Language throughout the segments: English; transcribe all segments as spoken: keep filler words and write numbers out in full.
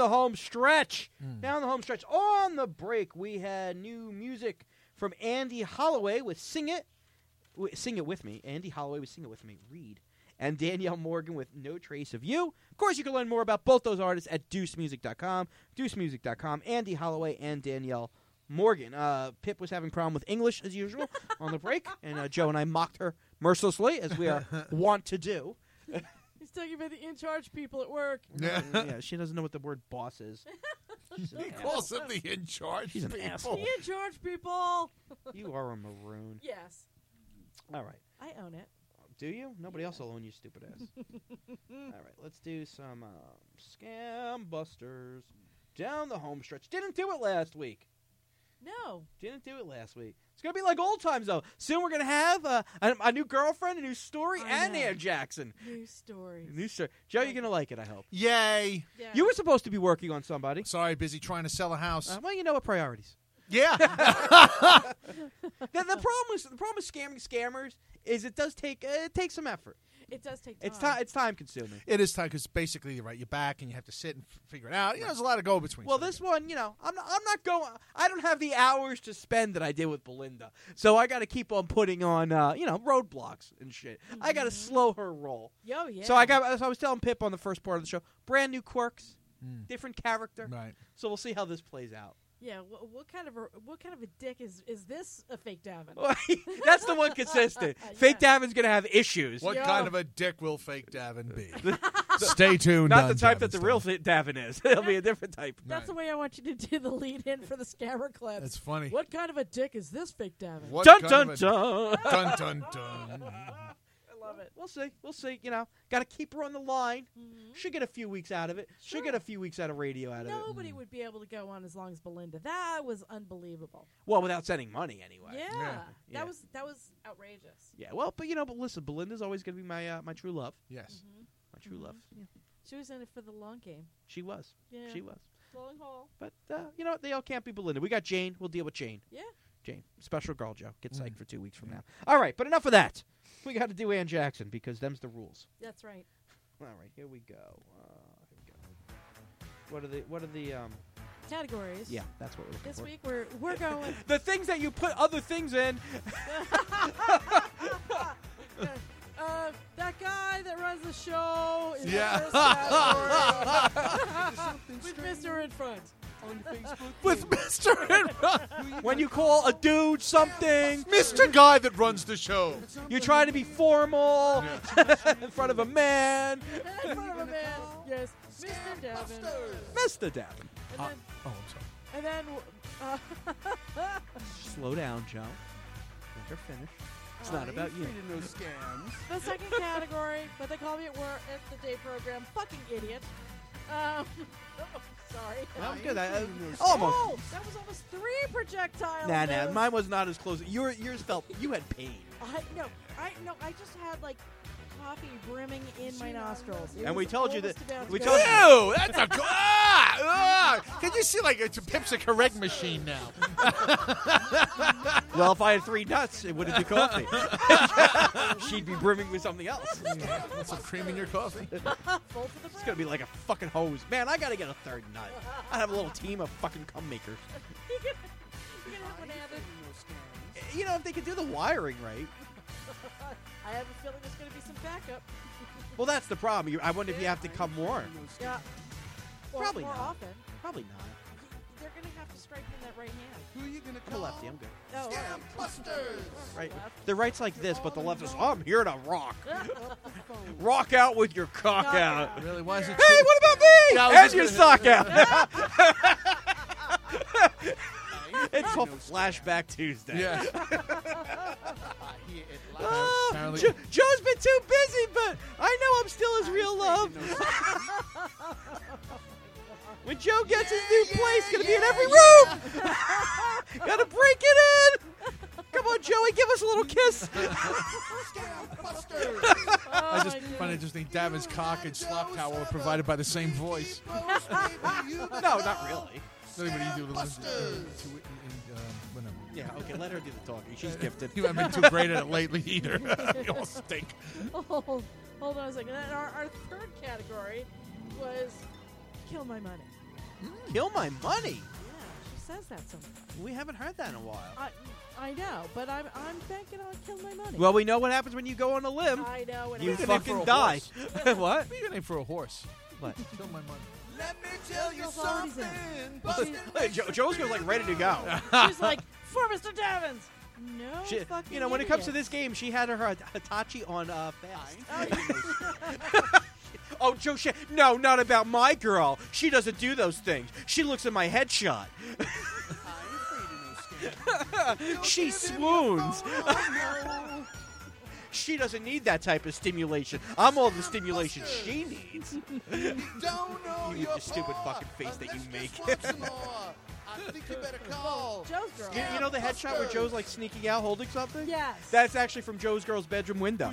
home stretch. Mm. Down the home stretch. On the break, we had new music from Andy Holloway with Sing It. W- Sing It With Me. Andy Holloway with Sing It With Me. Read. And Danielle Morgan with No Trace of You. Of course, you can learn more about both those artists at deuce music dot com. deuce music dot com. Andy Holloway and Danielle Morgan. Uh, Pip was having a problem with English, as usual, on the break. And uh, Joe and I mocked her mercilessly, as we are wont to do. He's talking about the in-charge people at work. Yeah. Yeah, she doesn't know what the word boss is. He calls them the in charge. She's an people. asshole. The in-charge people. You are a maroon. Yes. All right. I own it. Do you? Nobody else will own you, stupid ass. All right, let's do some um, Scam Busters. Down the home stretch. Didn't do it last week. No. Didn't do it last week. It's going to be like old times, though. Soon we're going to have uh, a, a new girlfriend, a new story, I and know. Ann Jackson. New stories. New story. Joe, you're going to like it, I hope. Yay. Yeah. You were supposed to be working on somebody. Sorry, busy trying to sell a house. Uh, well, you know what priorities. yeah. the, the problem is the problem with scamming scammers is it does take uh, it takes some effort. It does take time. It's time. It's time consuming. It is time because basically you're right. You're back and you have to sit and f- figure it out. You know, there's a lot of go between. Well, this one, you know, I'm not, I'm not going. I don't have the hours to spend that I did with Belinda, so I got to keep on putting on, uh, you know, roadblocks and shit. Mm-hmm. I got to slow her roll. Yo, yeah. So I got. As I was telling Pip on the first part of the show, brand new quirks, Mm. different character. Right. So we'll see how this plays out. Yeah. What, what kind of a what kind of a dick is is this a fake Davin? That's the one consistent. Yeah. Fake Davin's gonna have issues. What Yo. kind of a dick will fake Davin be? Stay tuned. Not on the type Davin that the Stuff. real Fa- Davin is. It'll be a different type. That's Right. the way I want you to do the lead-in for the scammer clips. That's funny. What kind of a dick is this fake Davin? What Dun kind dun of a- dun. Dun dun dun. I love it. We'll see. We'll see. You know, got to keep her on the line. Mhm. Should get a few weeks out of it. Sure. Should get a few weeks out of radio out of it. Nobody would be able to go on as long as Belinda. That was unbelievable. Well, without sending money anyway. Yeah. Yeah. That Yeah. was that was outrageous. Yeah. Well, but you know, but listen, Belinda's always gonna be my uh, my true love. Yes. Mhm. My true Mhm. love. Yeah. She was in it for the long game. She was. Yeah. She was. Long haul. But uh, you know what? They all can't be Belinda. We got Jane. We'll deal with Jane. Yeah. Jane, special girl, Joe. Get psyched Mm. for two weeks from now. All right, but enough of that. We got to do Ann Jackson because them's the rules. That's right. All right, here we go. Uh, here we go. What are the what are the um? Categories. Yeah, that's what we're looking This for. week we're we're going. The things that you put other things in. uh, that guy that runs the show is Yeah. the first category. With Mister in front. With Mister and When you call a dude something, Mister Guy that runs the show. you try to be formal in front of a man. In front of a man. Yes. Mister Davin. Mister Davin. And Uh, then, oh, I'm sorry. and then uh, Slow down, Joe. Let her finish. It's not about you. the second category, what they call me at work at the day program, fucking idiot. Um, sorry. Well, good. I, I, almost. Oh, that was almost three projectiles. Nah, nah. Those- Mine was not as close. Your, yours felt. You had pain. I no, I no, I just had like coffee brimming in my nostrils. It And was we told you almost that- about to we go told you- down. Ew, that's a go- ah, ah. Can you see like it's a Pip's a correct machine now? Well, if I had three nuts, it wouldn't be coffee. She'd be brimming with something else. Put some cream in your coffee. Full to the It's gonna be like a fucking hose. Man, I gotta get a third nut. I have a little team of fucking cum makers. You can, you can have one added. You know, if they could do the wiring right. I have a feeling there's going to be some backup. Well, that's the problem. You, I wonder if you have to come more. Yeah. Or Probably more not. often. Probably not. They're going to have to strike in that right hand. Who are you gonna I'm a lefty. I'm good. Oh, all Scam Busters. Right. Left. The right's like this, but the left is, oh, I'm here to rock. Rock out with your cock Cock out. out. Really? Why is it? Hey, what about me? Yeah, I was and just your gonna- sock out. It's called Flashback Tuesday. Yeah. Oh, Apparently- Jo- Joe's been too busy, but I know I'm still his real love. When Joe gets his new place, gonna be in every room. Gotta break it in. Come on, Joey, give us a little kiss. Scam Busters. I just Oh, my find it just think Davin's cock and slop towel are provided by the same voice. No, not really. Really, what do you do to listen to, Busters. to it in, um, whatever. Yeah, okay, let her do the talking. She's gifted. You haven't been too great at it lately either. You all stink. Oh, hold on a second. And our, our third category was kill my money. Kill my money. Yeah, she says that sometimes. We haven't heard that in a while. I, I know, but I'm I'm thinking I'll kill my money. Well, we know what happens when you go on a limb. I know. And You I- Good name for fucking a die. horse. What? Be a name for a horse. What? Kill my money. Let me tell you Girl's already something. in. Busted Hey, Jo- Joe's goes like ready to go. She's like, for Mister Davins. No She, fucking you know, when it comes to idiot. this game, she had her Hitachi on uh, fast. Oh, yeah. Oh, Joe, she, no, not about my girl. She doesn't do those things. She looks at my headshot. She swoons. She doesn't need that type of stimulation. I'm all the stimulation she needs. Don't know You need your the stupid paw fucking face that you unless make. just once more. I think you better call. Joe's girl. You, you know the headshot where Joe's like sneaking out holding something? Yes. That's actually from Joe's girl's bedroom window.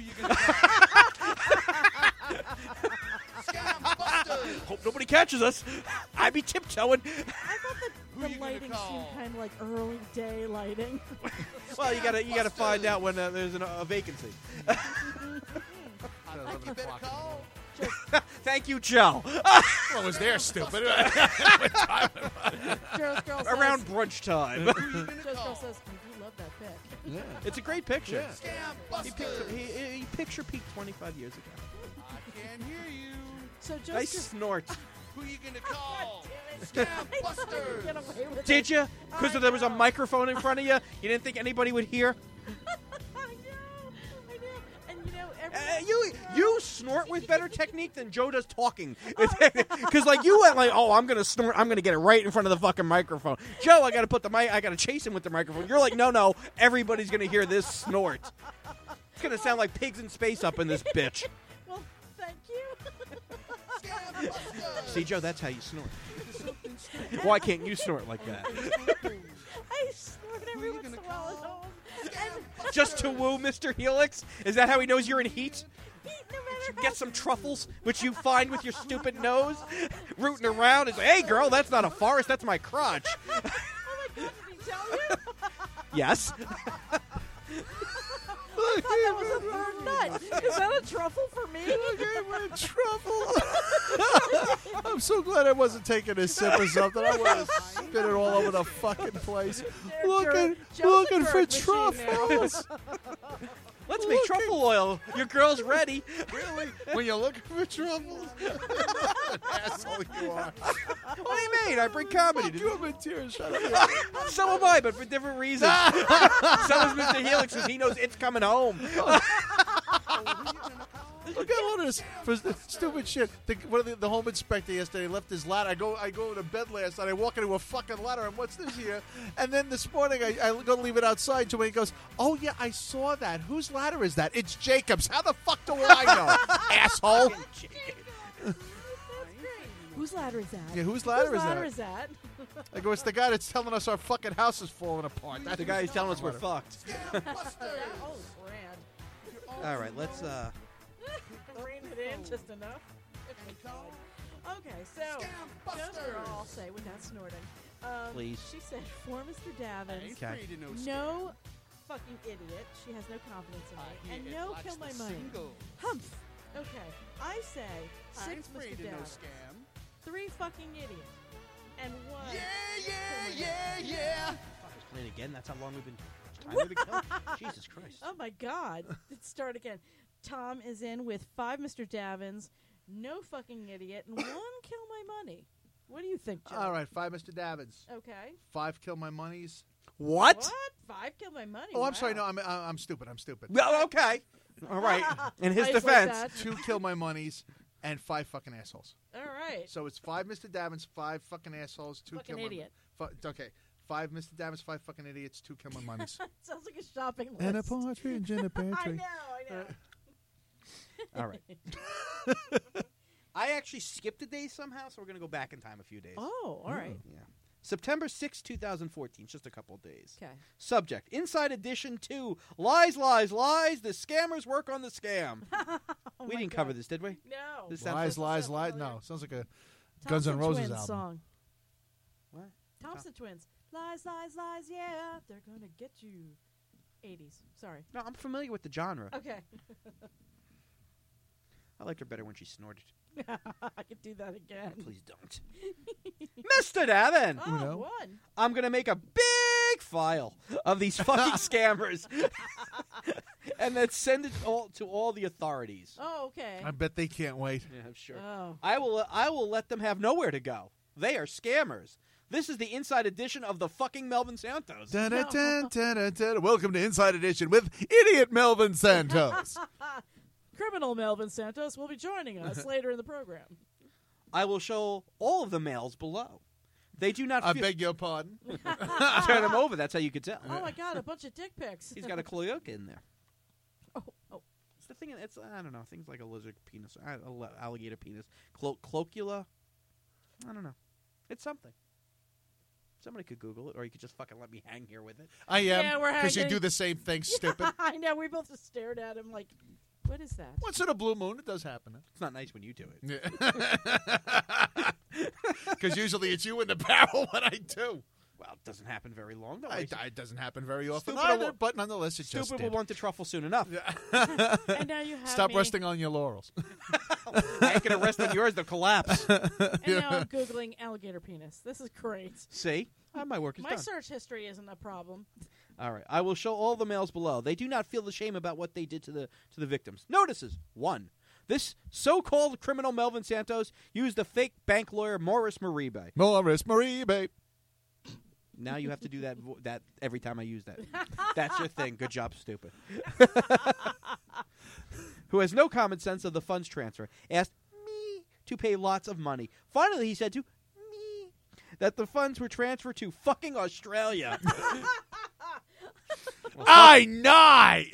Scam busters. Hope nobody catches us. I be tiptoeing. I thought Who that you the gonna lighting call? seemed kind of like early day lighting. Well, you gotta you gotta find out when uh, there's an, a vacancy. I think you better call. Thank you, Joe. Well, it was there, stupid. Joe's girl says, Around brunch time. Who you gonna Joe's girl call? says, I do love that pic. Yeah. It's a great picture. Yeah. Scam He, busters. picture, he, he picture peaked twenty-five years ago. I can't hear you. So Joe's Nice girl, snort. Who you gonna call? damn Scam it. I thought I could busters. get away with Did it. you? Because I there was a know. microphone in front of you. You didn't think anybody would hear. I know, I know. And you know, Uh, every you you snort with better technique than Joe does talking. Because like you went like, oh, I'm gonna snort. I'm gonna get it right in front of the fucking microphone. Joe, I gotta put the mic. I gotta chase him with the microphone. You're like, no, no. Everybody's gonna hear this snort. It's gonna sound like pigs in space up in this bitch. well, thank you. Scam busters. See, Joe, that's how you snort. Why can't you snort like that? I snort every you once in a gonna while at call? home. And Just to woo Mister Helix? Is that how he knows you're in heat? he, no matter how Get some truffles, which you find with your stupid nose, rooting around. It's like, hey, girl, that's not a forest. That's my crotch. Oh my God, did he tell you? Yes. I thought that was a third nut. Is that a truffle for me? Trouble. I'm so glad I wasn't taking a sip or something. I would have spit it all over the fucking place. There, Looking, Joe- Joe's a looking for bird machine now. truffles. Let's make truffle oil. Your girl's ready. Really? When you're looking for truffles? Asshole you are. What do you mean? I bring comedy. Fuck to you, I'm in tears. Shut up. So am I, but for different reasons. So is Mister Helix, because he knows it's coming home. Look at all this for the stupid shit. The, one of the, the home inspector yesterday left his ladder. I go, I go to bed last night. I walk into a fucking ladder, and what's this here? And then this morning, I, I go to leave it outside. So when he goes, "Oh yeah, I saw that. Whose ladder is that? It's Jacob's. How the fuck do I know, asshole? That's great. Whose ladder is that? Yeah, whose ladder Whose is ladder that? is that? I go, it's the guy that's telling us our fucking house is falling apart. That's The guy who's telling us we're fucked. oh, grand. All right, let's. uh Rein it in just enough. Okay, so Joe's girl, I'll say without snorting. Um, Please. She said, for Mister Davins, Okay. no fucking idiot. She has no confidence in me. And no kill my money. Humph. Okay, I say six Mister Davins, three fucking idiots, and one. Yeah, kill my yeah, money. yeah, yeah. Playing again. That's how long we've been. Time we've been killing. Jesus Christ. Oh my God! Let's start again. Tom is in with five Mister Davins, no fucking idiot, and one kill my money. What do you think, Joe? All right, five Mister Davins, Okay. five kill my monies. What? What? Five kill my money. Oh, I'm Wow. sorry. No, I'm I'm stupid. I'm stupid. Well, okay. All right. In his I just like defense. that. Two kill my monies and five fucking assholes. All right. So it's five Mister Davins, five fucking assholes, two Fucking kill idiot. my fu- Okay, five Mister Davins, five fucking idiots, two kill my monies. Sounds like a shopping list. and a partridge in a pear I tree. know. I know. All right. I actually skipped a day somehow, so we're going to go back in time a few days. Oh, all right. Yeah. September sixth, twenty fourteen, just a couple of days. Okay. Subject, Inside Edition two, Lies, Lies, Lies, the scammers work on the scam. Oh we my didn't God. cover this, did we? No. This sounds Lies, like- lies, sound lies. familiar. No, sounds like a Guns Thompson N' Roses Twins album. song. What? Thompson Twins. Lies, lies, lies. Yeah, they're gonna get you. eighties. Sorry. No, I'm familiar with the genre. Okay. I liked her better when she snorted. I could do that again. Please don't. Mister Davin! Oh, Uno. one. I'm going to make a big file of these fucking scammers and then send it all to all the authorities. Oh, okay. I bet they can't wait. Yeah, I'm sure. Oh. I will I will let them have nowhere to go. They are scammers. This is the Inside Edition of the fucking Melvin Santos. Dun, dun, dun, dun, dun, dun. Welcome to Inside Edition with Idiot Melvin Santos. Criminal Melvin Santos will be joining us later in the program. I will show all of the males below. They do not I feel- beg your pardon. turn them over. That's how you could tell. Oh, my God, a bunch of dick pics. He's got a cloaca in there. Oh, oh. It's the thing. It's I don't know. Things like a lizard penis, a- a alligator penis, Clo- cloacula. I don't know. It's something. Somebody could Google it, or you could just fucking let me hang here with it. I am. Yeah, we're Because you hanging. do the same thing, stupid. I know. We both just stared at him like, what is that? Once in a blue moon, it does happen. It's not nice when you do it. Because usually it's you in the barrel when I do. Well, it doesn't happen very long, though. I, it doesn't happen very often Stupid either, will- but nonetheless, it just Stupid will did. want the truffle soon enough. And now you have Stop me. resting on your laurels. I ain't gonna rest on yours. They'll collapse. And now I'm Googling alligator penis. This is great. See, uh, my work is My done. search history isn't a problem. All right, I will show all the males below. They do not feel the shame about what they did to the to the victims. Notices one. This so-called criminal Melvin Santos used a fake bank lawyer Morris Maribe. Morris Maribe. Now you have to do that vo- that every time I use that. That's your thing. Good job, stupid. Who has no common sense of the funds transfer, asked me to pay lots of money. Finally, he said to me that the funds were transferred to fucking Australia. I nigh.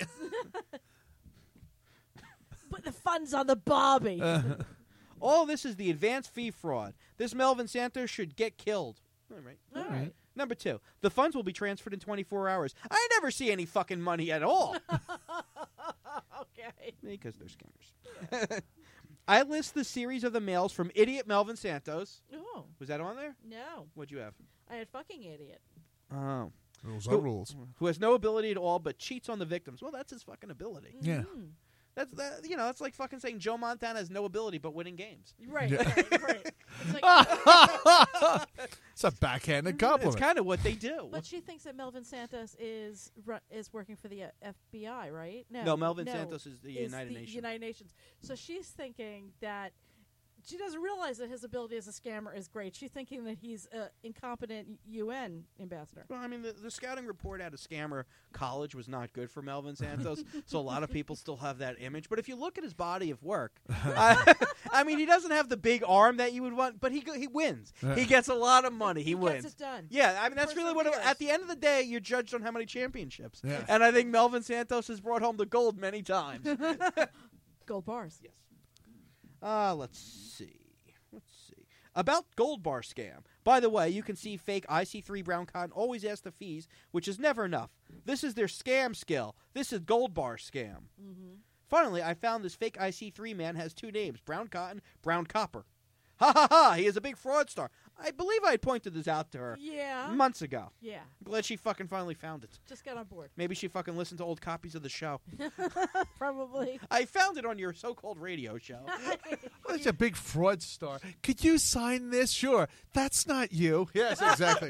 Put the funds on the Barbie. All this is the advance fee fraud. This Melvin Santos should get killed. All right. All right. Number two, the funds will be transferred in twenty-four hours. I never see any fucking money at all. Okay. Because they're scammers. I list the series of the males from Idiot Melvin Santos. Oh, Was that on there? no. What'd you have? I had fucking idiot. Oh. Rules Who- are rules. Who has no ability at all but cheats on the victims. Well, that's his fucking ability. Yeah. Mhm. That's that. You know, that's like fucking saying Joe Montana has no ability but winning games. Right, Yeah. right, right. It's like, It's a backhanded That's compliment. kind of what they do. but she thinks that Melvin Santos is ru- is working for the uh, F B I, right? No, no, Melvin Santos is the is United the Nations. United Nations. So she's thinking that she doesn't realize that his ability as a scammer is great. She's thinking that he's an incompetent U N ambassador. Well, I mean, the, the scouting report out of Scammer College was not good for Melvin Santos, so a lot of people still have that image. But if you look at his body of work, I, I mean, he doesn't have the big arm that you would want, but he go- he wins. He gets a lot of money. He, He wins. gets it done. Yeah, I mean, that's really what. It, Perseveres. at the end of the day, you're judged on how many championships. Yeah. And I think Melvin Santos has brought home the gold many times. Gold bars. Yes. Uh, let's see. Let's see. About Gold Bar scam. By the way, you can see fake I C three Brown Cotton always ask the fees, which is never enough. This is their scam skill. This is Gold Bar scam. Mm-hmm. Finally, I found this fake I C three man has two names, Brown Cotton, Brown Copper. Ha ha ha, he is a big fraudster. I believe I had pointed this out to her Yeah. months ago. Yeah. I'm glad she fucking finally found it. Just got on board. Maybe she fucking listened to old copies of the show. Probably. I found it on your so-called radio show. Well, it's a big fraud star. Could you sign this? Sure. That's not you. Yes, exactly.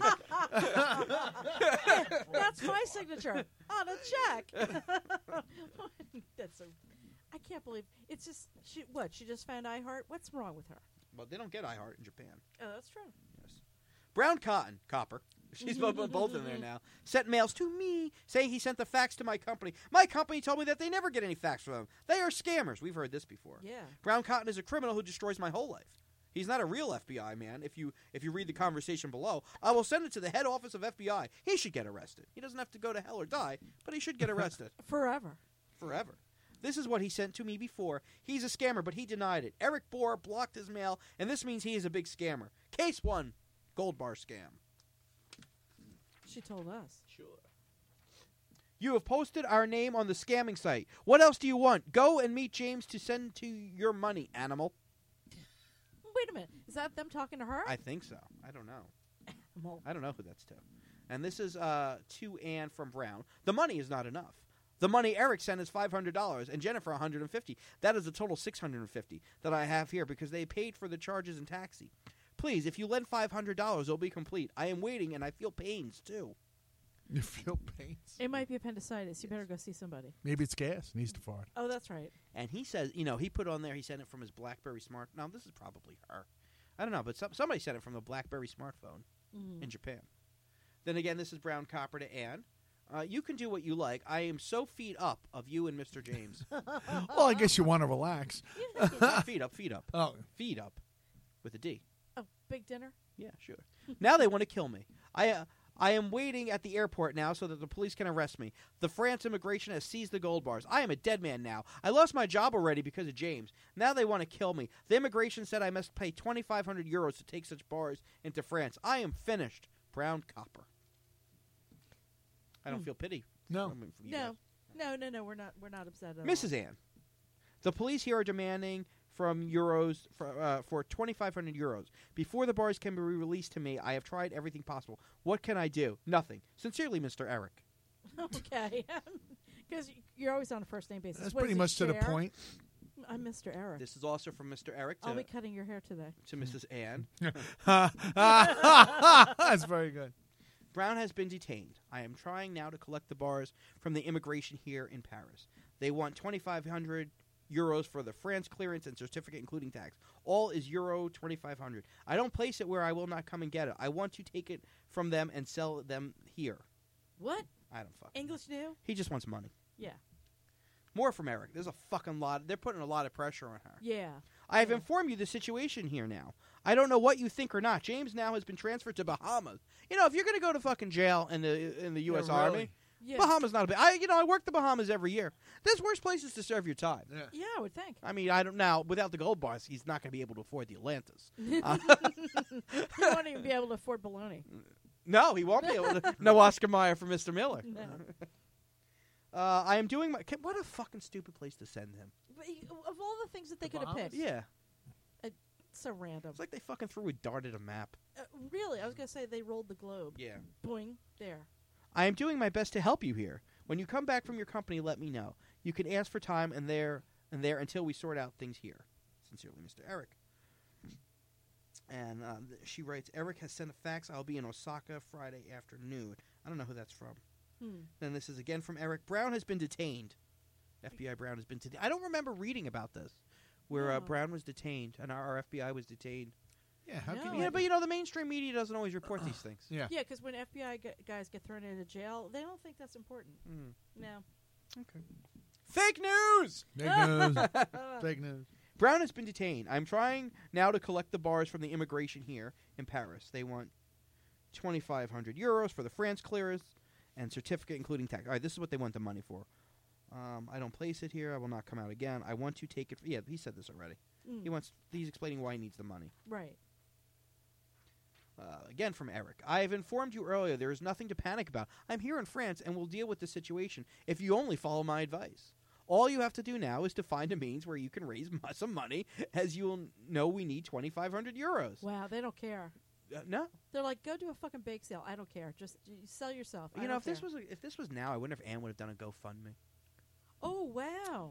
That's my signature on a check. That's so. I can't believe it's just she. What? She just found iHeart. What's wrong with her? Well, they don't get iHeart in Japan. Oh, that's true. Yes. Brown Cotton, Copper. She's both, both in there now. Sent mails to me saying he sent the fax to my company. My company told me that they never get any fax from them. They are scammers. We've heard this before. Yeah. Brown Cotton is a criminal who destroys my whole life. He's not a real F B I man. If you if you read the conversation below, I will send it to the head office of F B I. He should get arrested. He doesn't have to go to hell or die, but he should get arrested Forever. forever. This is what he sent to me before. He's a scammer, but he denied it. Eric Bohr blocked his mail, and this means he is a big scammer. Case one, Gold Bar scam. She told us. Sure. You have posted our name on the scamming site. What else do you want? Go and meet James to send to your money, animal. Wait a minute. Is that them talking to her? I think so. I don't know. Well, I don't know who that's to. And this is uh, to Anne from Brown. The money is not enough. The money Eric sent is five hundred dollars and Jennifer one hundred fifty dollars. That is a total six hundred fifty dollars that I have here because they paid for the charges and taxi. Please, if you lend five hundred dollars, it'll be complete. I am waiting, and I feel pains, too. You feel pains? It might be appendicitis. You better go see somebody. Maybe it's gas. Needs to fart. Oh, that's right. And he says, you know, he put on there, he sent it from his BlackBerry smart. Now, this is probably her. I don't know, but some, somebody sent it from the BlackBerry smartphone Mm. in Japan. Then again, this is Brown Copper to Ann. Uh, you can do what you like. I am so feet up of you and Mister James. Well, I guess you want to relax. Not feet up, feet up. Oh. Feet up with a D. Oh, big dinner? Yeah, sure. Now they want to kill me. I uh, I am waiting at the airport now so that the police can arrest me. The France immigration has seized the gold bars. I am a dead man now. I lost my job already because of James. Now they want to kill me. The immigration said I must pay twenty-five hundred euros to take such bars into France. I am finished. Brown Copper. I don't Hmm. feel pity. No. from- from you No. guys. No, no, no. We're not We're not upset at Missus all. Ann, the police here are demanding from euros for, uh, for twenty-five hundred euros. Before the bars can be released to me, I have tried everything possible. What can I do? Nothing. Sincerely, Mister Eric. Okay. Because you're always on a first name basis. That's What pretty is it, much to the Cher? point. I'm Mister Eric. This is also from Mister Eric I'll be to, cutting your hair today. to Missus Ann. That's very good. Brown has been detained. I am trying now to collect the bars from the immigration here in Paris. They want twenty-five hundred euros for the France clearance and certificate, including tax. All is euro twenty-five hundred. I don't place it where I will not come and get it. I want to take it from them and sell them here. What? I don't fucking know. English new? He just wants money. Yeah. More from Eric. There's a fucking lot. They're putting a lot of pressure on her. Yeah. I have Yeah. informed you the situation here now. I don't know what you think or not. James now has been transferred to Bahamas. You know, if you're going to go to fucking jail in the in the U S Yeah, Army, really. Yeah. Bahamas not a big. I you know I work the Bahamas every year. There's worse places to serve your time. Yeah. Yeah, I would think. I mean, I don't now without the gold bars, he's not going to be able to afford the Atlantis. Uh, You won't even be able to afford bologna. no, he won't be able to. No Oscar Mayer for Mister Miller. No. Uh, I am doing my. Can, what a fucking stupid place to send him. But y- of all the things that they The could have Bahamas? picked, Yeah, so random. it's like they fucking threw a dart at a map. Uh, really, I was going to say they rolled the globe. Yeah. Boing, there. I am doing my best to help you here. When you come back from your company, let me know. You can ask for time and there and there until we sort out things here. Sincerely, Mister Eric. And uh, th- she writes, Eric has sent a fax. I'll be in Osaka Friday afternoon. I don't know who that's from. Hmm. Then this is again from Eric. Brown has been detained. F B I Brown has been detained. I don't remember reading about this, where uh, No. Brown was detained and our, our F B I was detained. Yeah, how No, can I you? Yeah, but you know the mainstream media doesn't always report these things. Yeah. Yeah, because when F B I gu- guys get thrown into jail, they don't think that's important. Mm. No. Okay. Fake news. Fake news. Fake news. Brown has been detained. I'm trying now to collect the bars from the immigration here in Paris. They want twenty-five hundred euros for the France clearance and certificate, including tax. All right, this is what they want the money for. Um, I don't place it here. I will not come out again. I want to take it. Yeah, he said this already. Mm. He wants. He's explaining why he needs the money. Right. Uh, again from Eric. I have informed you earlier. There is nothing to panic about. I'm here in France and will deal with the situation if you only follow my advice. All you have to do now is to find a means where you can raise m- some money, as you'll know we need twenty-five hundred euros. Wow, they don't care. Uh, no, They're like, go do a fucking bake sale. I don't care. Just y- sell yourself. I you know don't if this care. was a, if this was now, I wonder if Ann would have done a GoFundMe. Oh wow.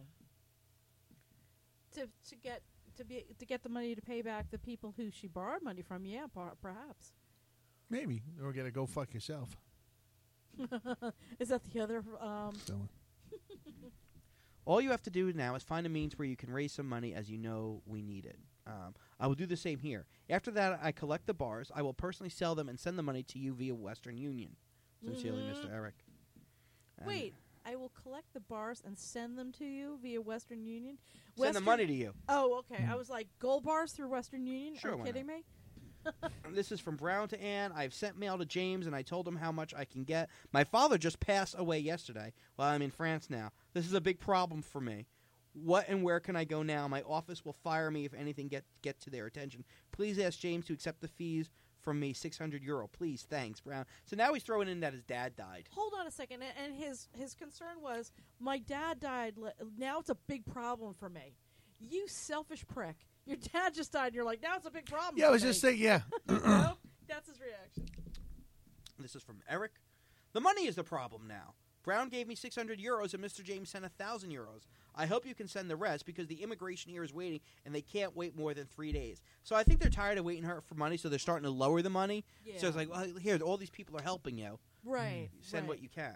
To to get to be to get the money to pay back the people who she borrowed money from. Yeah, per- perhaps. Maybe. Or get a go fuck yourself. Is that the other? Um, So, All you have to do now is find a means where you can raise some money, as you know we need it. Um, I will do the same here. After that, I collect the bars. I will personally sell them and send the money to you via Western Union. Sincerely, Mhm. Mister Eric. And wait, I will collect the bars and send them to you via Western Union. Send the Western- money to you. Oh, okay. I was like, gold bars through Western Union. Sure, Are you why kidding me? This is from Brown to Ann. I've sent mail to James, and I told him how much I can get. My father just passed away yesterday while I'm in France now. This is a big problem for me. What and where can I go now? My office will fire me if anything get get to their attention. Please ask James to accept the fees from me, six hundred euro. Please, thanks, Brown. So now he's throwing in that his dad died. Hold on a second. a- And his his concern was, my dad died. le- Now it's a big problem for me. You selfish prick. Your dad just died. And you're like, now it's a big problem. yeah, I for was me." just saying, yeah. No? That's his reaction. This is from Eric. The money is the problem now. Brown gave me six hundred euros and Mister James sent one thousand euros. I hope you can send the rest because the immigration here is waiting and they can't wait more than three days. So I think they're tired of waiting her for money, so they're starting to lower the money. Yeah. So it's like, well, here, all these people are helping you. Right. Send right. what you can.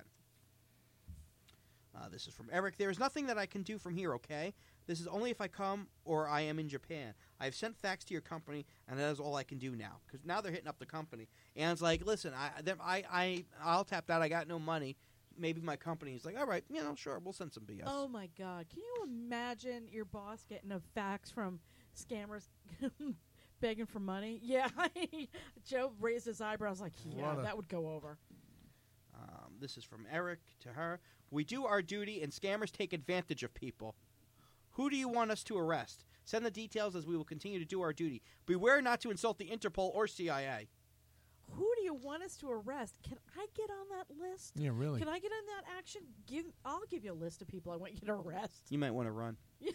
Uh, this is from Eric. There is nothing that I can do from here, okay? This is only if I come or I am in Japan. I have sent fax to your company, and that is all I can do now. Because now they're hitting up the company. And it's like, listen, I, them, I, I, I'll tap that. I got no money. Maybe my company is like, all right, you know, sure, we'll send some B S. Oh, my God. Can you imagine your boss getting a fax from scammers begging for money? Yeah. Joe raised his eyebrows like, yeah, What a- that would go over. Um, this is from Eric to her. We do our duty, and scammers take advantage of people. Who do you want us to arrest? Send the details as we will continue to do our duty. Beware not to insult the Interpol or C I A. Who do you want us to arrest? Can I get on that list? Yeah, really. Can I get on that action? Give, I'll give you a list of people I want you to arrest. You might want to run. Yeah.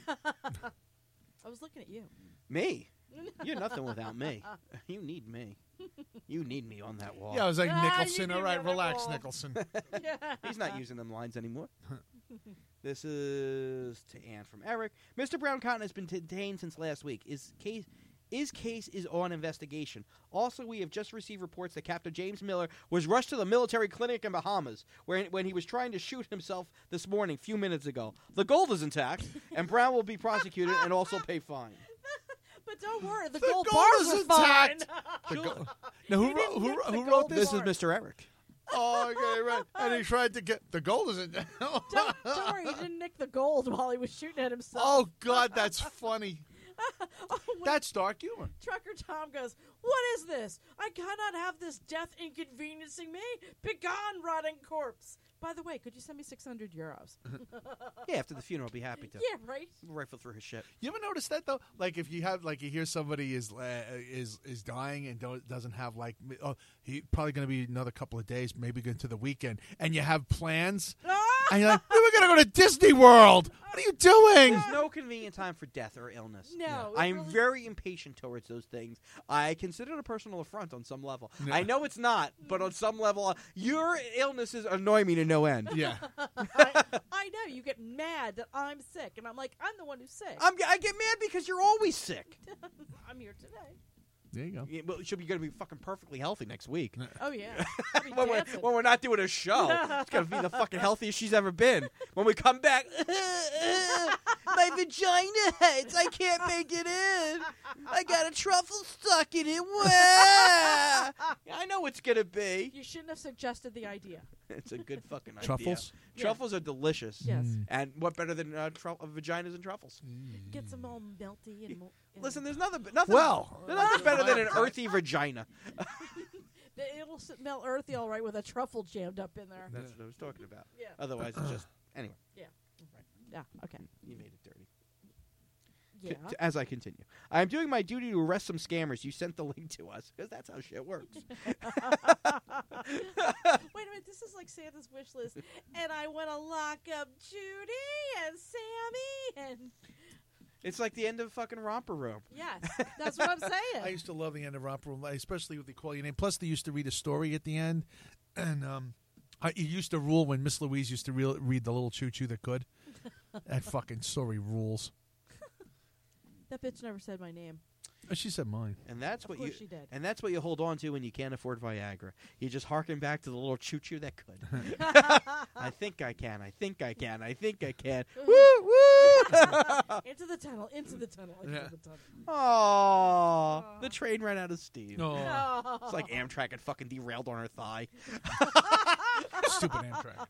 I was looking at you. Me? You're nothing without me. You need me. You need me on that wall. Yeah, I was like, Ah, Nicholson. you All give right, me that relax, wall. Nicholson. Yeah. He's not using them lines anymore. This is to Ann from Eric. Mister Brown Cotton has been detained since last week. His case, his case is on investigation. Also, we have just received reports that Captain James Miller was rushed to the military clinic in Bahamas where, when he was trying to shoot himself this morning, a few minutes ago. The gold is intact, and Brown will be prosecuted and also pay fine. But don't worry, the, The gold, gold bars is are intact. fine. The go- now, who, He wrote, didn't who, nick who the wrote gold this? This is bars. Mister Eric. Oh, okay, right. And he tried to get the gold. Isn't don't, don't worry, he didn't nick the gold while he was shooting at himself. Oh God, that's funny. Oh, when That's dark humor. Trucker Tom goes, "What is this? I cannot have this death inconveniencing me. Begone, rotting corpse." By the way, could you send me six hundred euros? Yeah, after the funeral, I'll be happy to. Yeah, right. Rifle through his shit. You ever notice that though? Like if you have, like you hear somebody is uh, is is dying and don't, doesn't have like, oh, he probably going to be another couple of days, maybe into the weekend, and you have plans, and you're like, we're going to go to Disney World. What are you doing? There's no convenient time for death or illness. No, it I am really- very impatient towards those things. I consider it a personal affront on some level. I know it's not, but on some level, your illnesses annoy me to no end. Yeah. I, I know you get mad that I'm sick, and I'm like, I'm the one who's sick. I'm, I get mad because you're always sick. I'm here today. There you go. Yeah, well, she'll be going to be fucking perfectly healthy next week. Oh yeah, I'll be when, we're, dancing. when we're not doing a show, it's going to be the fucking healthiest she's ever been. When we come back, my vagina hurts. I can't make it in. I got a truffle stuck in it. Wah! I know it's going to be. You shouldn't have suggested the idea. It's a good fucking idea. Truffles? Yeah. Truffles are delicious. Yes, And what better than uh, tru- uh, vaginas and truffles? get some all melty and. Mo- and Listen, there's nothing, nothing, Well, there's nothing better than an earthy vagina. it'll smell earthy, all right, with a truffle jammed up in there. That's what I was talking about. Yeah. Otherwise, it's just anyway. Yeah. Okay. You made it dirty. Yeah. C- as I continue, I am doing my duty to arrest some scammers. You sent the link to us because that's how shit works. Wait a minute, this is like Santa's wish list, and I want to lock up Judy and Sammy and It's like the end of fucking Romper Room. yes, that's what I'm saying. I used to love the end of Romper Room, especially with the call your name. Plus, they used to read a story at the end, and um, I, it used to rule when Miss Louise used to re- read the little choo choo that could. That fucking story rules. That bitch never said my name. Oh, she said mine. And that's Of what course you she did. and that's what you hold on to when you can't afford Viagra. You just harken back to the little choo choo that could. I think I can. I think I can. I think I can. Woo woo! Into the tunnel. Into the tunnel. Into Yeah. the tunnel. Aww, the train ran out of steam. Oh, It's like Amtrak had fucking derailed on her thigh. stupid Amtrak.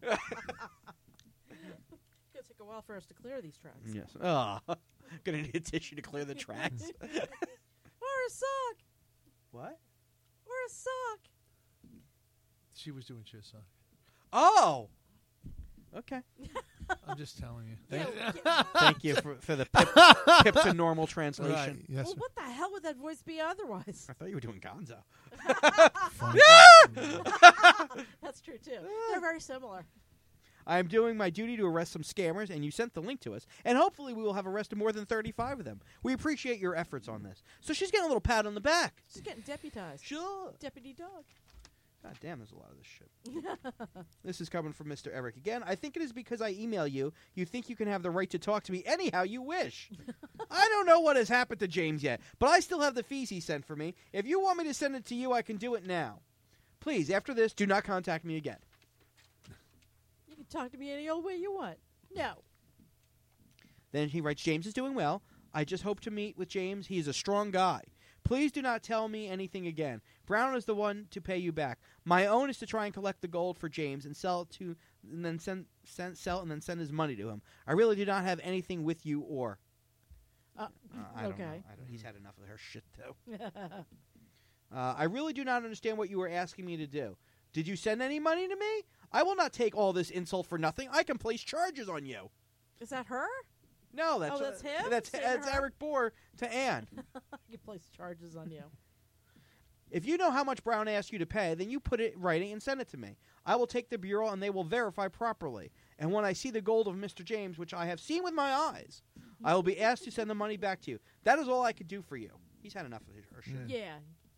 It's gonna take a while for us to clear these tracks. Yes. Oh, gonna need a tissue to clear the tracks. Or a sock. What? Or a sock. She was doing shit, son. Oh. Okay. I'm just telling you. Yeah, Thank- yeah. Thank you for, for the pip, pip to normal translation. Right, yes, Well, sir. what the hell would that voice be otherwise? I thought you were doing Gonzo. Funny. That's true too. They're very similar. I am doing my duty to arrest some scammers, and you sent the link to us. And hopefully we will have arrested more than thirty-five of them. We appreciate your efforts on this. So she's getting a little pat on the back. She's getting deputized. Sure. Deputy dog. God damn, there's a lot of this shit. This is coming from Mister Eric again. I think it is because I email you. You think you can have the right to talk to me anyhow you wish. I don't know what has happened to James yet, but I still have the fees he sent for me. If you want me to send it to you, I can do it now. Please, after this, do not contact me again. You can talk to me any old way you want. No. Then he writes, James is doing well. I just hope to meet with James. He is a strong guy. Please do not tell me anything again. Brown is the one to pay you back. My own is to try and collect the gold for James and sell it to, and then send, send sell and then send his money to him. I really do not have anything with you or. Uh, Uh, I don't okay. know. I don't, he's had enough of her shit too. uh, I really do not understand what you were asking me to do. Did you send any money to me? I will not take all this insult for nothing. I can place charges on you. Is that her? No, that's Oh, that's uh, him? That's Saying that's her? Eric Bohr to Ann. I can place charges on you. If you know how much Brown asked you to pay, then you put it in writing and send it to me. I will take the bureau and they will verify properly. And when I see the gold of Mister James, which I have seen with my eyes, I will be asked to send the money back to you. That is all I could do for you. He's had enough of his, her shit. Yeah.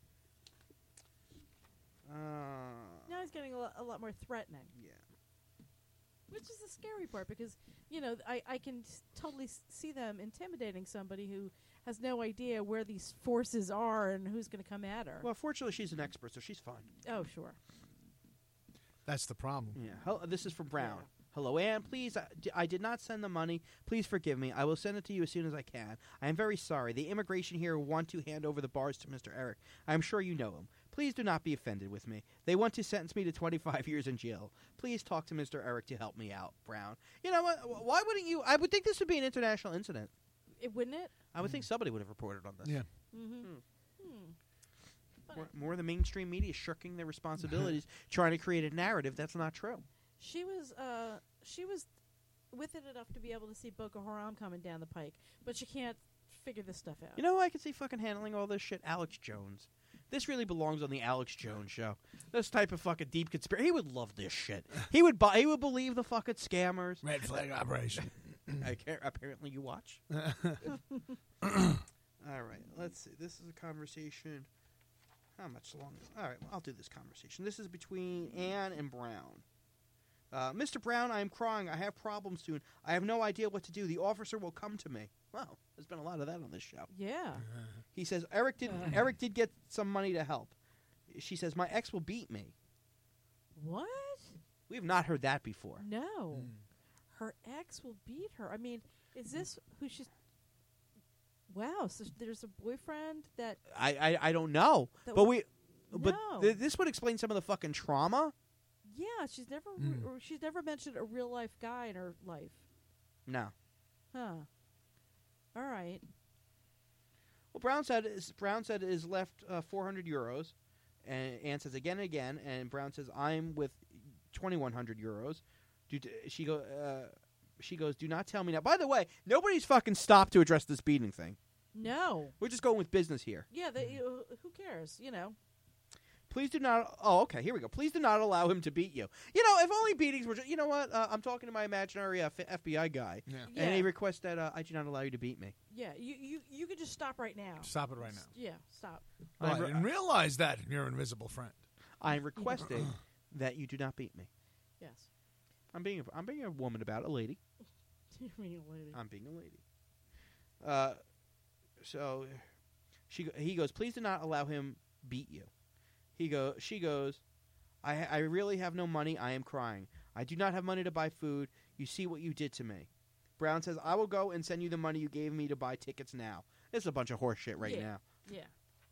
Uh, Now he's getting a lot, a lot more threatening. yeah. Which is the scary part because, you know, I, I can s- totally s- see them intimidating somebody who has no idea where these forces are and who's going to come at her. Well, fortunately, she's an expert, so she's fine. oh, sure. That's the problem. Yeah. Hel- this is from Brown. Yeah. Hello, Ann. Please, I, d- I did not send the money. Please forgive me. I will send it to you as soon as I can. I am very sorry. The immigration here want to hand over the bars to Mister Eric. I am sure you know him. Please do not be offended with me. They want to sentence me to twenty-five years in jail. Please talk to Mister Eric to help me out, Brown. You know what? Wh- Why wouldn't you? I would think this would be an international incident. It wouldn't it? I would think somebody would have reported on this. Yeah. Mm-hmm. Hmm. Hmm. But More, more of the mainstream media shirking their responsibilities, trying to create a narrative that's not true. she was uh she was with it enough to be able to see Boko Haram coming down the pike, but she can't figure this stuff out. You know who I could see fucking handling all this shit? Alex Jones. This really belongs on the Alex Jones show. This type of fucking deep conspiracy. He would love this shit. He would buy. He would believe the fucking scammers. Red flag operation. I care. Apparently, you watch. All right. Let's see. This is a conversation. How much longer? All right. Well, I'll do this conversation. This is between Ann and Brown. Uh, Mister Brown, I am crying. I have problems soon. I have no idea what to do. The officer will come to me. Wow, there's been a lot of that on this show. Yeah. He says Eric did. Eric did get some money to help. She says my ex will beat me. What? We have not heard that before. No. Her ex will beat her. I mean, is this who she's... Wow, so there's a boyfriend that... I I, I don't know, That but w- we. But No. th- this would explain some of the fucking trauma. Yeah, she's never Mm. or she's never mentioned a real life guy in her life. No. Huh. All right. Well, Brown said is Brown said is left uh, four hundred euros, and Ann says again and again, and Brown says I'm with twenty one hundred euros. Do t- she go? Uh, she goes. Do not tell me now. By the way, nobody's fucking stopped to address this beating thing. No. We're just going with business here. Yeah, they, uh, who cares, you know? Please do not. Oh, okay. Here we go. Please do not allow him to beat you. You know, if only beatings were. Just, you know what? Uh, I'm talking to my imaginary uh, f- F B I guy, Yeah. Yeah. and he requests that uh, I do not allow you to beat me. Yeah, you you you can just stop right now. Stop it right now. S- Yeah, stop. Oh, I I'm, re- didn't realize that, your invisible friend. I'm requesting that you do not beat me. Yes. I'm being. A, I'm being a woman about it, a lady. You're being a lady. I'm being a lady. Uh, so she go- he goes, please do not allow him beat you. He go she goes, I ha- I really have no money. I am crying. I do not have money to buy food. You see what you did to me. Brown says, I will go and send you the money you gave me to buy tickets now. This is a bunch of horse shit right Yeah. now. Yeah.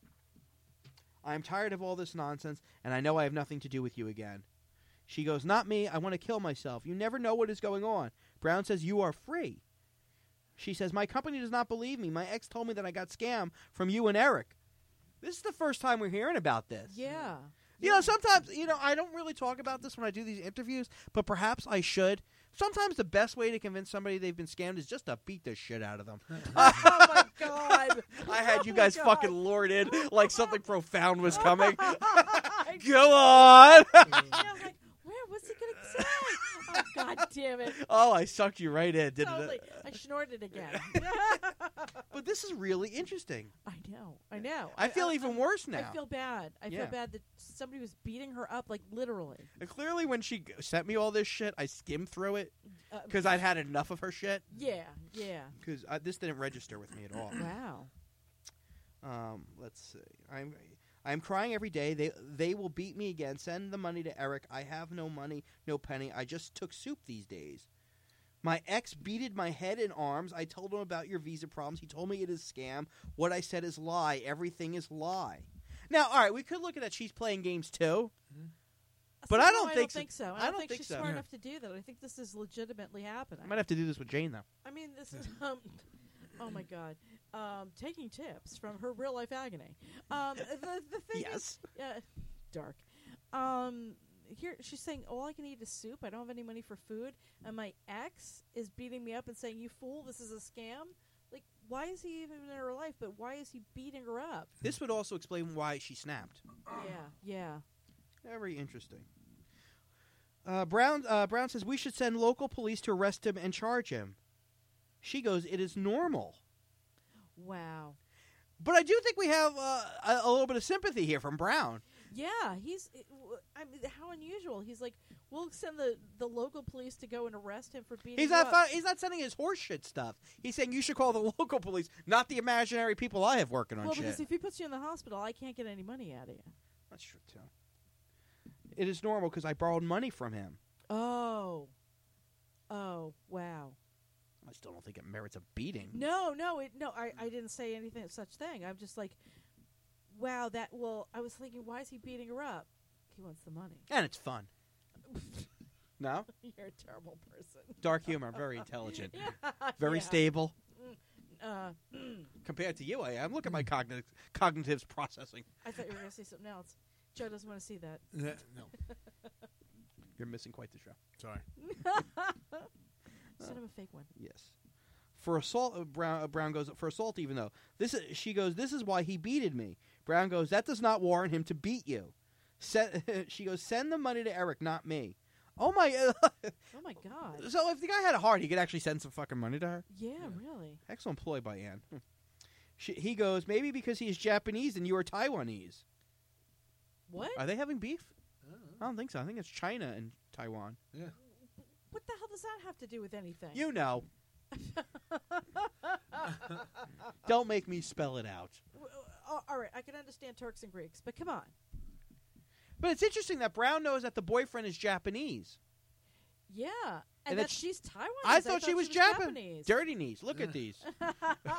I am tired of all this nonsense, and I know I have nothing to do with you again. She goes, not me. I want to kill myself. You never know what is going on. Brown says, you are free. She says, my company does not believe me. My ex told me that I got scammed from you and Eric. This is the first time we're hearing about this. Yeah. You know, sometimes, you know, I don't really talk about this when I do these interviews, but perhaps I should. Sometimes the best way to convince somebody they've been scammed is just to beat the shit out of them. Oh my God. I had you Oh my guys God. fucking lured in like something profound was coming. I Go on. I was like, where? What's he gonna say? Oh, God damn it. Oh, I sucked you right in, didn't Totally. it? I snorted again. But this is really interesting. I know. I know. I feel even I'm- worse now. I feel bad. I Yeah. feel bad that somebody was beating her up, like literally. And clearly, when she g- sent me all this shit, I skimmed through it Uh, because I'd had enough of her shit. Yeah, yeah. Because this didn't register with me at all. Wow. Um, let's see. I'm I'm crying every day. They they will beat me again. Send the money to Eric. I have no money, no penny. I just took soup these days. My ex beated my head and arms. I told him about your visa problems. He told me it is scam. What I said is lie. Everything is lie. Now, all right, we could look at that. She's playing games too. But So, I no, don't I think don't so. think so. I I don't, don't think, think she's so. smart Yeah. enough to do that. I think this is legitimately happening. I might have to do this with Jane though. I mean, this is um, oh my god, um, taking tips from her real life agony. Um, the the thing Yes. is, uh, dark. Um, here she's saying all I can eat is soup. I don't have any money for food, and my ex is beating me up and saying, "You fool! This is a scam." Like, why is he even in her life? But why is he beating her up? This would also explain why she snapped. Yeah, yeah. Very interesting. Uh, Brown uh, Brown says we should send local police to arrest him and charge him. She goes, it is normal. Wow. But I do think we have uh, a, a little bit of sympathy here from Brown. Yeah, he's. it- w- I mean, how unusual. He's like, we'll send the, the local police to go and arrest him for beating. He's you not. up. Fi- he's not sending his horseshit stuff. He's saying you should call the local police, not the imaginary people I have working on Well, shit. because if he puts you in the hospital, I can't get any money out of you. That's true too. It is normal because I borrowed money from him. Oh. Oh, wow. I still don't think it merits a beating. No, no, it, no. I, I didn't say anything such thing. I'm just like, wow. That. Well, I was thinking, why is he beating her up? He wants the money. And it's fun. No? You're a terrible person. Dark humor, very intelligent. Yeah, Very yeah. stable. Uh, Compared to you, I am. Look at my cognitive cognitives processing. I thought you were going to say something else. Joe doesn't want to see that. Yeah, no, You're missing quite the show. sorry. Send him a fake one. Yes. For assault, uh, Brown, uh, Brown goes, for assault even though. This is, she goes, this is why he beated me. Brown goes, that does not warrant him to beat you. Send, she goes, send the money to Eric, not me. Oh my. Uh, Oh my god. so if the guy had a heart, he could actually send some fucking money to her? Yeah, really. Excellent ploy by Anne. Hmm. She, he goes, maybe because he is Japanese and you are Taiwanese. What? Are they having beef? I don't think so. I think it's China and Taiwan. Yeah. What the hell does that have to do with anything? You know. Don't make me spell it out. W- uh, all right, I can understand Turks and Greeks, but come on. But it's interesting that Brown knows that the boyfriend is Japanese. Yeah, and, And that that's- she's Taiwanese. I thought she was Japan- Japanese. Dirty knees. Look at these. Oh,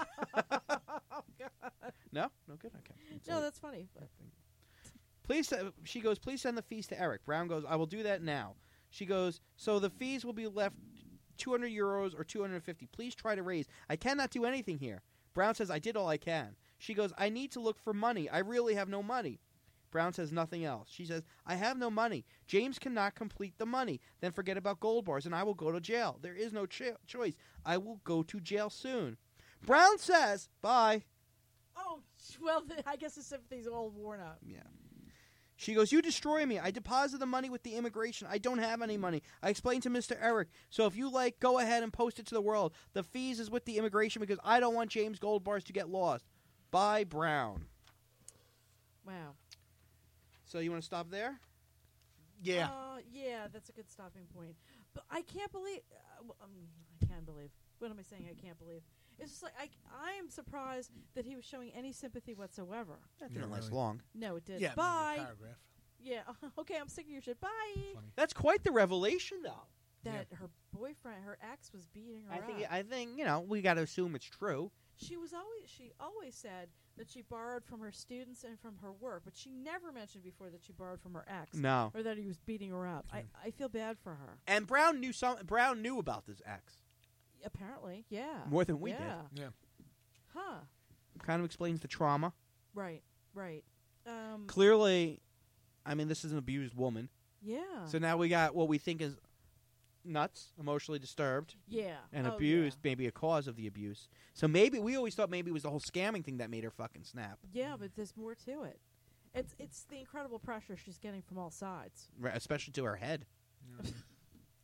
No? No good? Okay. No, that's funny. But Please, se- she goes, please send the fees to Eric. Brown goes, I will do that now. She goes, so the fees will be left two hundred euros or two hundred fifty. Please try to raise. I cannot do anything here. Brown says, I did all I can. She goes, I need to look for money. I really have no money. Brown says nothing else. She says, I have no money. James cannot complete the money. Then forget about gold bars and I will go to jail. There is no cho- choice. I will go to jail soon. Brown says, bye. oh, well, th- I guess the sympathy's all worn out. Yeah. She goes, you destroy me. I deposited the money with the immigration. I don't have any money. I explained to Mister Eric. So if you like, go ahead and post it to the world. The fees is with the immigration because I don't want James Gold Bars to get lost. Bye, Brown. Wow. So you want to stop there? Yeah. Uh, yeah, that's a good stopping point. But I can't believe. Uh, w- um, I can't believe. What am I saying? I can't believe. It's just like I. I am surprised that he was showing any sympathy whatsoever. That Yeah, didn't last really. long. No, it did. Yeah. Bye. maybe a paragraph. Yeah. Okay, I'm sick of your shit. Bye. Funny. That's quite the revelation, though. That her boyfriend, her ex, was beating her I up. think. I think you know we got to assume it's true. She was always she always said that she borrowed from her students and from her work, but she never mentioned before that she borrowed from her ex No. or that he was beating her up. I, I feel bad for her. And Brown knew some. Brown knew about this ex Apparently, yeah. more than we yeah. did. Yeah. Huh. Kind of explains the trauma. Right. Right. Um Clearly, I mean, this is an abused woman. yeah. So now we got what we think is nuts, emotionally disturbed, yeah. and Oh, abused, maybe a cause of the abuse. So maybe we always thought maybe it was the whole scamming thing that made her fucking snap, Yeah. yeah, but there's more to it. It's it's the incredible pressure she's getting from all sides. right, especially to her head.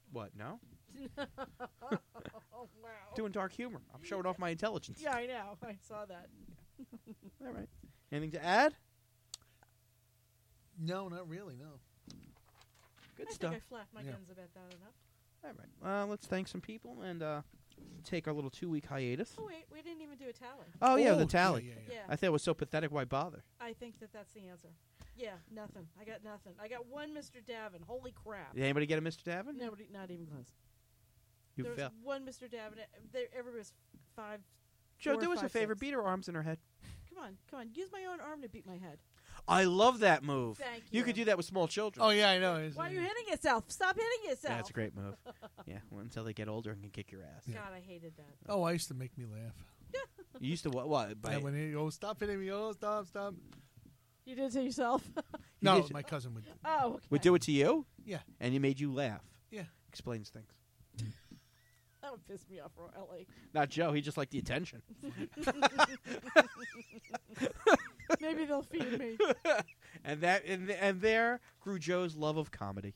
What? No. Oh, wow. Doing dark humor. I'm showing off my intelligence. Yeah, I know. I saw that. All right. Anything to add? No, not really. No. Good I stuff. think I flapped my Yeah. guns about that enough. All right. Uh, let's thank some people and uh, take our little two-week hiatus. Oh, wait. We didn't even do a tally. Oh, yeah, Oh, the tally. Yeah, yeah, yeah. Yeah. I thought it was so pathetic. Why bother? I think that that's the answer. Yeah, nothing. I got nothing. I got one Mister Davin. Holy crap. Did anybody get a Mister Davin? Nobody, not even close. You there was failed. one Mister Davin. There, everybody was five. Joe, four, do us a five, favor. six. Beat her arms in her head. Come on, come on. Use my own arm to beat my head. I love that move. Thank You you. could do that with small children. Oh yeah, I know. It's- Why are you hitting yourself? Stop hitting yourself. That's a great move. Yeah, well, until they get older and can kick your ass. God, I hated that. Oh, I used to make me laugh. You used to what? What? By, Yeah, when he, oh, stop hitting me! Oh, stop, stop! You did it to yourself? No, did- my cousin would. Oh, okay. would do it to you? Yeah. And he made you laugh. Yeah. Explains things. That would piss me off royally. Not Joe. He just liked the attention. Maybe they'll feed me. And that and, and there grew Joe's love of comedy.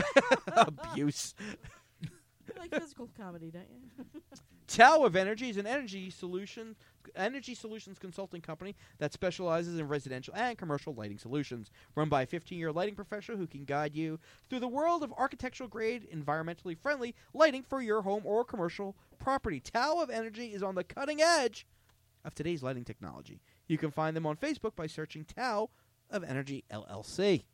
Abuse. You like physical comedy, don't you? Tao of Energy is an energy solution energy solutions consulting company that specializes in residential and commercial lighting solutions. Run by a fifteen-year lighting professional who can guide you through the world of architectural grade, environmentally friendly lighting for your home or commercial property. Tao of Energy is on the cutting edge of today's lighting technology. You can find them on Facebook by searching Tao of Energy L L C.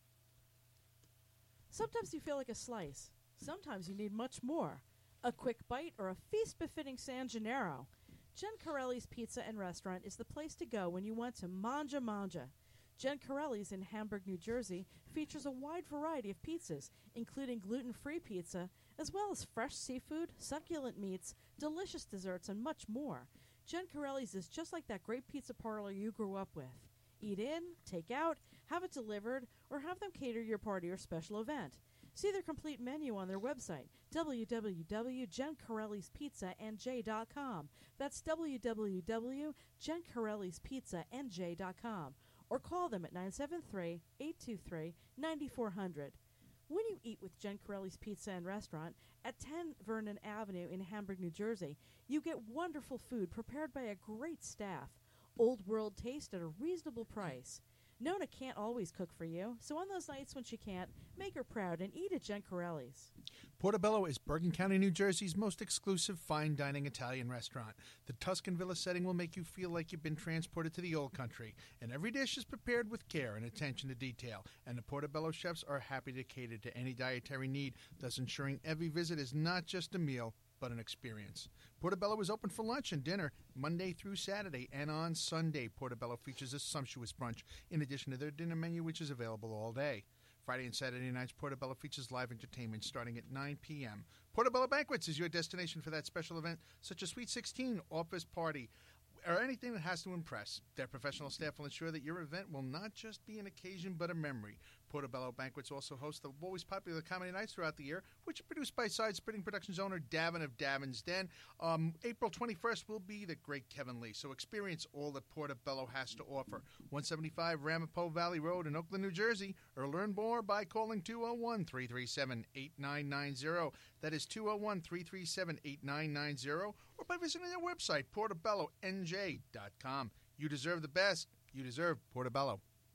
Sometimes you feel like a slice. Sometimes you need much more. A quick bite or a feast befitting San Gennaro. Gencarelli's Pizza and Restaurant is the place to go when you want to manja manja. Gencarelli's in Hamburg, New Jersey features a wide variety of pizzas, including gluten-free pizza, as well as fresh seafood, succulent meats, delicious desserts, and much more. Gencarelli's is just like that great pizza parlor you grew up with. Eat in, take out, have it delivered, or have them cater your party or special event. See their complete menu on their website, w w w dot jen carellis pizza n j dot com. That's w w w dot jen carellis pizza n j dot com. Or call them at nine seven three, eight two three, nine four zero zero. When you eat with Gencarelli's Pizza and Restaurant at ten Vernon Avenue in Hamburg, New Jersey, you get wonderful food prepared by a great staff. Old world taste at a reasonable price. Nona can't always cook for you, so on those nights when she can't, make her proud and eat at Gencarelli's. Portobello is Bergen County, New Jersey's most exclusive fine dining Italian restaurant. The Tuscan Villa setting will make you feel like you've been transported to the old country, and every dish is prepared with care and attention to detail, and the Portobello chefs are happy to cater to any dietary need, thus ensuring every visit is not just a meal, but an experience. Portobello is open for lunch and dinner Monday through Saturday, and on Sunday, Portobello features a sumptuous brunch in addition to their dinner menu, which is available all day. Friday and Saturday nights, Portobello features live entertainment starting at nine p.m. Portobello Banquets is your destination for that special event, such as Sweet sixteen, office party, or anything that has to impress. Their professional staff will ensure that your event will not just be an occasion, but a memory. Portobello Banquets also hosts the always popular comedy nights throughout the year, which are produced by Side Splitting Productions owner Davin of Davin's Den. Um, April twenty-first will be the great Kevin Lee, so experience all that Portobello has to offer. one seventy-five Ramapo Valley Road in Oakland, New Jersey, or learn more by calling two oh one, three three seven, eight nine nine zero. That is two oh one, three three seven, eight nine nine zero, or by visiting their website, portobello n j dot com. You deserve the best. You deserve Portobello.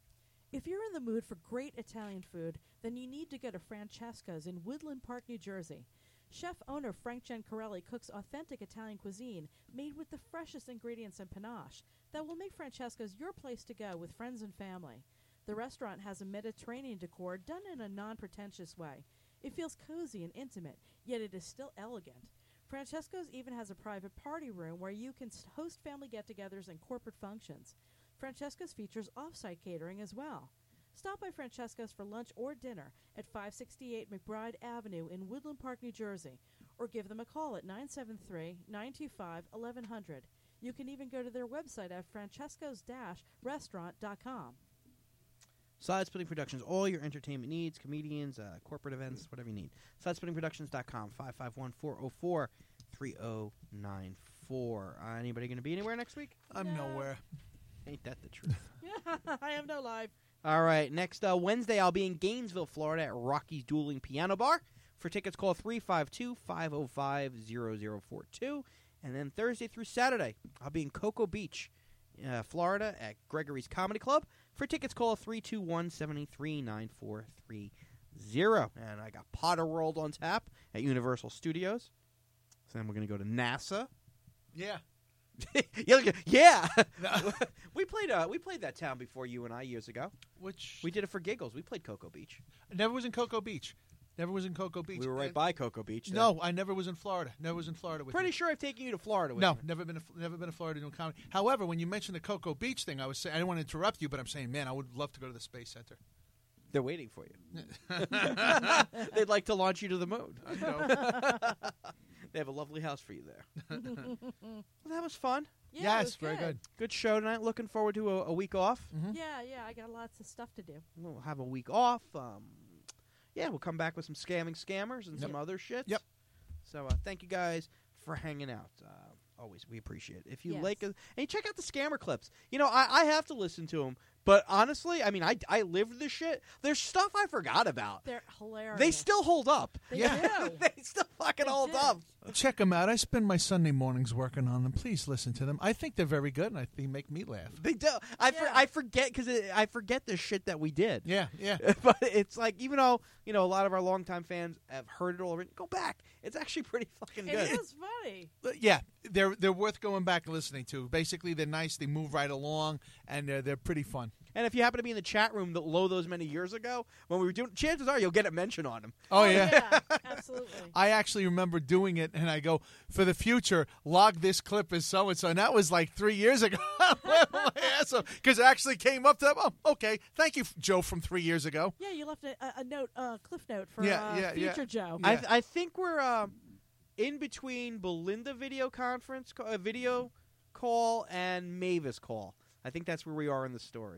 If you're in the mood for great Italian food, then you need to go to Francesca's in Woodland Park, New Jersey. Chef-owner Frank Gencarelli cooks authentic Italian cuisine made with the freshest ingredients and panache that will make Francesca's your place to go with friends and family. The restaurant has a Mediterranean decor done in a non-pretentious way. It feels cozy and intimate, yet it is still elegant. Francesca's even has a private party room where you can host family get-togethers and corporate functions. Francesca's features off-site catering as well. Stop by Francesca's for lunch or dinner at five sixty-eight McBride Avenue in Woodland Park, New Jersey, or give them a call at nine seven three, nine two five, eleven hundred. You can even go to their website at francescos dash restaurant dot com. Side Splitting Productions, all your entertainment needs, comedians, uh, corporate events, whatever you need. side splitting productions dot com, five five one, four oh four, three oh nine four. Uh, anybody going to be anywhere next week? I'm No. nowhere. Ain't that the truth? I have no life. All right, next uh, Wednesday I'll be in Gainesville, Florida at Rocky's Dueling Piano Bar For tickets, call three five two, five oh five, zero zero four two. And then Thursday through Saturday, I'll be in Cocoa Beach, uh, Florida at Gregory's Comedy Club. For tickets, call three two one, seven three nine four three zero. And I got Potter World on tap at Universal Studios. So then we're going to go to NASA. Yeah. yeah, yeah. we played. Uh, we played that town before you and I years ago. Which we did it for giggles. We played Cocoa Beach. I never was in Cocoa Beach. Never was in Cocoa Beach. We were right and, by Cocoa Beach. Then. No, I never was in Florida. Never was in Florida with Pretty you. sure I've taken you to Florida with No, you. never been. To, never been to Florida doing comedy. However, when you mentioned the Cocoa Beach thing, I was saying I didn't want to interrupt you, but I'm saying, man, I would love to go to the Space Center. They're waiting for you. They'd like to launch you to the moon. I know. They have a lovely house for you there. Well, that was fun. Yeah, yes, it was very good. Good show tonight. Looking forward to a, a week off. Mm-hmm. Yeah, yeah, I got lots of stuff to do. We'll have a week off. Um, yeah, we'll come back with some scamming scammers and Yep. some other shit. Yep. So uh, thank you guys for hanging out. Uh, always, we appreciate it. If you Yes. like it, and check out the scammer clips. You know, I, I have to listen to them. But honestly, I mean, I, I lived this shit. There's stuff I forgot about. They're hilarious. They still hold up. They Yeah. do. They still fucking They hold do. up. Check them out. I spend my Sunday mornings working on them. Please listen to them. I think they're very good, and I think they make me laugh. They do. I for, Yeah. I forget because I forget the shit that we did. Yeah, yeah. But it's like, even though, you know, a lot of our longtime fans have heard it already, go back. It's actually pretty fucking good. It is funny. But yeah, they're they're worth going back and listening to. Basically, they're nice. They move right along, and uh, they're pretty fun. And if you happen to be in the chat room that low those many years ago when we were doing, chances are you'll get a mention on them. Oh, yeah. yeah, absolutely. I actually remember doing it, and I go, for the future, log this clip as so-and-so. And that was like three years ago. Because it actually came up to them. Oh, okay. Thank you, Joe, from three years ago. Yeah, you left a, a note, a cliff note for Yeah, uh, yeah, yeah. future Joe. Yeah. I, th- I think we're um, in between Belinda video conference, ca- uh, video call, and Mavis call. I think that's where we are in the story.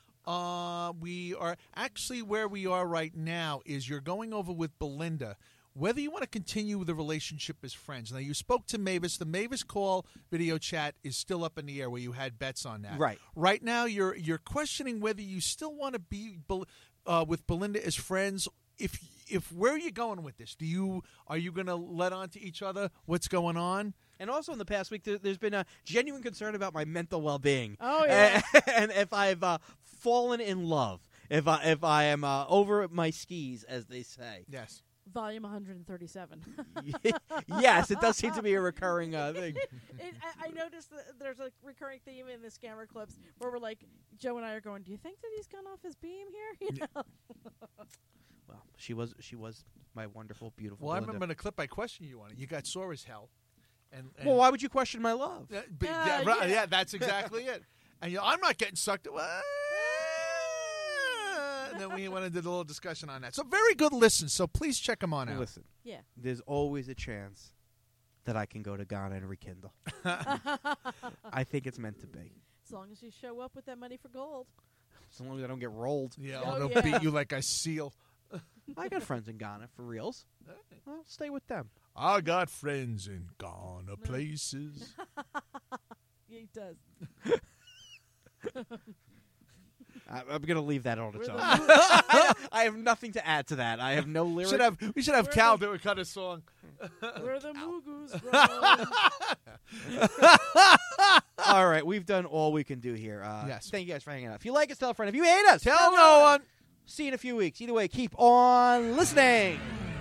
Uh, we are actually where we are right now is you're going over with Belinda whether you want to continue the relationship as friends. Now, you spoke to Mavis. The Mavis call video chat is still up in the air where you had bets on that. Right. Right now, you're you're questioning whether you still want to be Bel- uh, with Belinda as friends. If if where are you going with this? Do you are you going to let on to each other what's going on? And also in the past week, there, there's been a genuine concern about my mental well-being. Oh, yeah. And, and if I've uh, fallen in love, if I if I am uh, over my skis, as they say. Yes. Volume one hundred thirty-seven. Yes, it does seem to be a recurring uh, thing. It, I, I noticed that there's a recurring theme in the scammer clips where we're like, Joe and I are going, do you think that he's gone off his beam here? You know? Well, she was she was my wonderful, beautiful. Well, I Belinda. remember in the clip I questioned you on it. You got sore as hell. And, and Well, why would you question my love? Yeah, but- Uh, yeah, right, yeah. yeah, that's exactly it. And you know, I'm not getting sucked. Uh, and then we went into the little discussion on that. So very good listens. So please check them on out. Listen, Yeah. there's always a chance that I can go to Ghana and rekindle. I think it's meant to be. As long as you show up with that money for gold. As long as I don't get rolled. Yeah, Oh, oh, they'll yeah. beat you like a seal. I got friends in Ghana, for reals. I'll stay with them. I got friends in Ghana places. Yeah, he does. I, I'm going to leave that on its We're own. the- I, I have nothing to add to that. I have no lyrics. Should have we should have We're Cal the- do a kind of song. Where the Mugus roam. All right, we've done all we can do here. Uh, Yes. Thank you guys for hanging out. If you like us, tell a friend. If you hate us, Tell no one. See you in a few weeks. Either way, keep on listening.